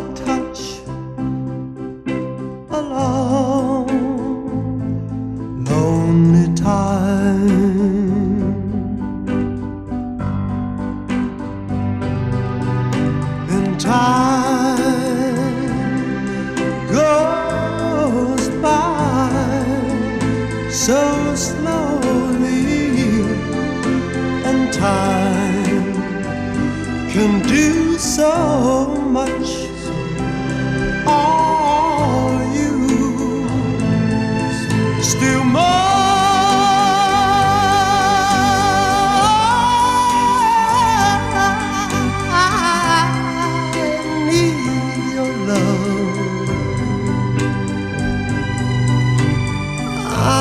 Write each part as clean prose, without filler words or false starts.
touch a long, lonely time. And time goes by so slowly, and time can do so much. All you still more. I need your love. I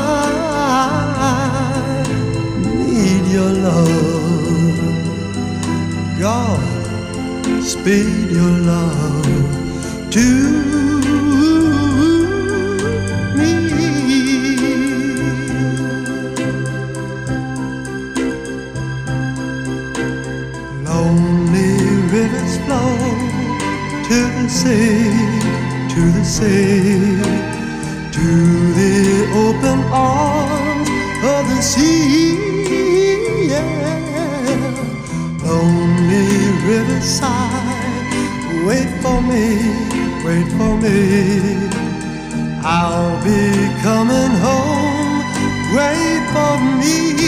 need your love. God, speed your love to me. Lonely rivers flow to the sea, to the sea, to the open arms of the sea. Yeah. Lonely riverside, wait for me, wait for me. I'll be coming home, wait for me.